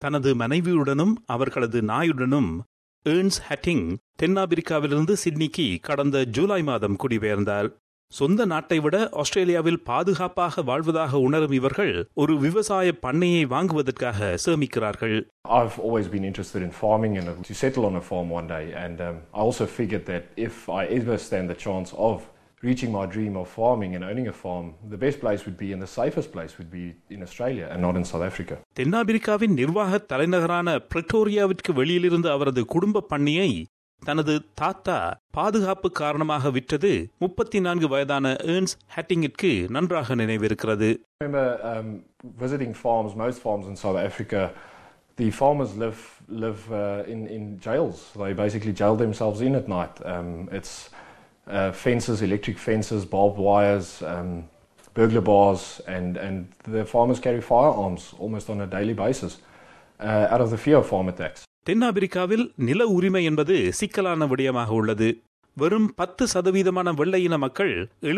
தனது மனைவியுடனும் அவர்களது நாயுடனும் ஏர்ன்ஸ் ஹட்டிங் தென்னாப்பிரிக்காவிலிருந்து சிட்னிக்கு கடந்த ஜூலை மாதம் குடிபெயர்ந்தார். சொந்த நாட்டை விட ஆஸ்திரேலியாவில் பாதுகாப்பாக வாழ்வதாக உணரும் இவர்கள் ஒரு விவசாய பண்ணையை வாங்குவதற்காக சேமிக்கிறார்கள். I've always been interested in farming and to settle on a farm one day, and I also figured that if I ever stand the chance of reaching my dream of farming and owning a farm, the best place would be and the safest place would be in Australia and not in South Africa. தென்னாப்பிரிக்காவின் நிர்வாக தலைநகரான பிரிட்டோரியாவிற்கு வெளியிலிருந்து அவரது குடும்ப பண்ணையை தனது தாத்தா பாதுகாப்பு காரணமாக விற்றது 34 வயதான ஏர்ன்ஸ் ஹட்டிங்கிற்கு நன்றாக நினைவிருக்கிறது. I remember visiting farms, most farms in South Africa. The farmers live in jails. They basically jail themselves in at night. It's fences, electric fences, barbed wires, burglar bars, and the farmers carry firearms almost on a daily basis out of the fear of farm attacks. தென்னாப்பிரிக்காவில் நில உரிமை என்பது சிக்கலான விடயமாக உள்ளது. வெறும் 10% வெள்ளையின மக்கள்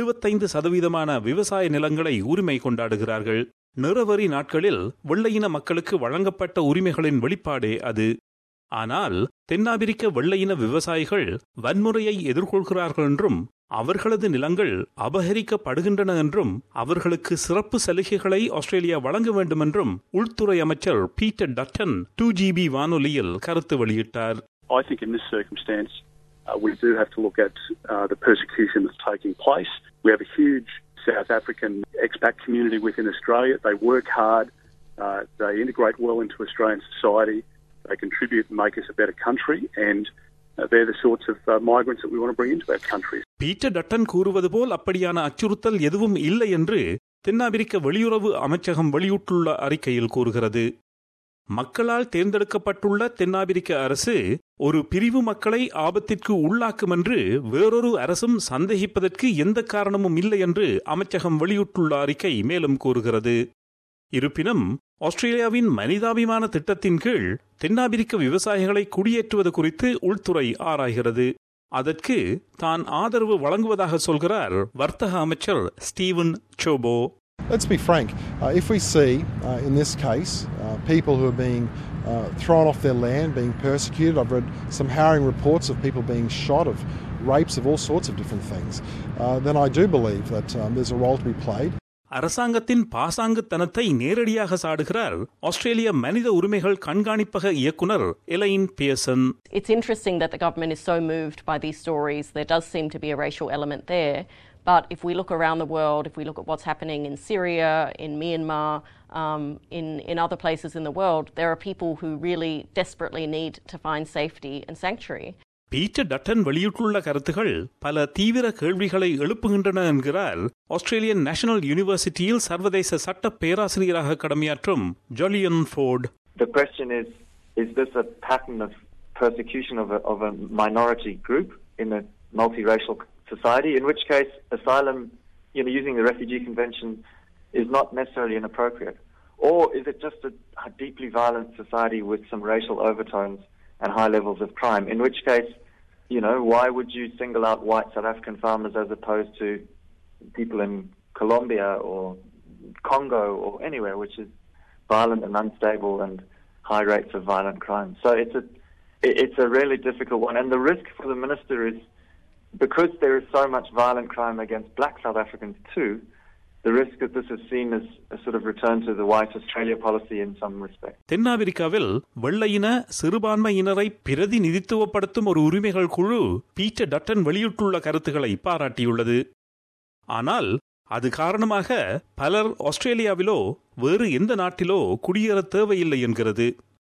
75% விவசாய நிலங்களை உரிமை கொண்டாடுகிறார்கள். நிறவரி நாட்களில் வெள்ளையின மக்களுக்கு வழங்கப்பட்ட உரிமைகளின் வெளிப்பாடே அது. ஆனால் தென்னாப்பிரிக்க வெள்ளையின விவசாயிகள் வன்முறையை எதிர்கொள்கிறார்கள் என்றும் அவர்களது நிலங்கள் அபகரிக்கப்படுகின்றன என்றும் அவர்களுக்கு சிறப்பு சலுகைகளை ஆஸ்திரேலியா வழங்க வேண்டும் என்றும் உள்துறை அமைச்சர் பீட்டர் டட்டன் 2GB வானொலியில் கருத்து வெளியிட்டார். I think in this circumstance we do have to look at the persecution that's taking place. We have a huge South African expat community within Australia. They work hard, they integrate well into Australian society, they contribute and make us a better country, and they're the sorts of migrants that we want to bring into our country. Peter Dutton கூறுவது போல் அப்படியான அச்சுறுத்தல் எதுவும் இல்லை என்று தென்னாப்பிரிக்க வெளியுறவு அமைச்சகம் வெளியிட்டுள்ள அறிக்கையில் கூறுகிறது. மக்களால் தேர்ந்தெடுக்கப்பட்டுள்ள தென்னாப்பிரிக்க அரசு ஒரு பிரிவு மக்களை ஆபத்திற்கு உள்ளாக்கும் என்று வேறொரு அரசும் சந்தேகிப்பதற்கு எந்த காரணமும் இல்லை என்று அமைச்சகம் வெளியிட்டுள்ள அறிக்கை மேலும் கூறுகிறது. இருப்பினும் ஆஸ்திரேலியாவின் மனிதாபிமான திட்டத்தின் கீழ் தென்னாப்பிரிக்க விவசாயிகளை குடியேற்றுவது குறித்து உள்துறை ஆராய்கிறது. அதற்கு தான் ஆதரவு வழங்குவதாக சொல்கிறார் வர்த்தக அமைச்சர் Steven Ciobo. Let's be frank, if we see in this case people who are being thrown off their land, being persecuted, I've read some harrowing reports of people being shot, of rapes, of all sorts of different things, then I do believe that there's a role to be played. அரசாங்கத்தின் பாசாங்குத்தனத்தை நேரடியாக சாடுகிறார் ஆஸ்திரேலிய மனித உரிமைகள் கண்காணிப்பக இயக்குனர் Elaine Pearson. It's interesting that the government is so moved by these stories. There does seem to be a racial element there. But if we look around the world, if we look at what's happening in Syria, in Myanmar, in other places in the world, there are people who really desperately need to find safety and sanctuary. Peter Dutton வெளியிட்டுள்ள கருத்துகள் பல தீவிர கேள்விகளை எழுப்புகின்றன என்கிறார் Australian national யூனிவர்சிட்டியில் சர்வதேச சட்ட பேராசிரியராக கடமையாற்றும் Jolyon Ford. The question is this a pattern of persecution of a minority group in a multiracial society, in which case asylum, using the Refugee Convention is not necessarily inappropriate? Or is it just a deeply violent society with some racial overtones and high levels of crime, in which case, why would you single out white South African farmers as opposed to people in Colombia or Congo or anywhere which is violent and unstable and high rates of violent crime? So it's a really difficult one, and the risk for the minister is, because there is so much violent crime against black South Africans too, the risk that this is seen as a sort of return to the white Australia policy in some respect. தென்னாப்பிரிக்காவில் வெள்ளையின சிறுபான்மையினரை பிரதிநிதித்துவப்படுத்தும் ஒரு உரிமைகள் குழு Peter Dutton வெளியிட்டுள்ள கருத்துக்களை பாராட்டியுள்ளது. ஆனால் அது காரணமாக பலர் ஆஸ்திரேலியாவிலோ வேறு எந்த நாட்டிலோ குடியேற தேவையில்லை என்கிறது.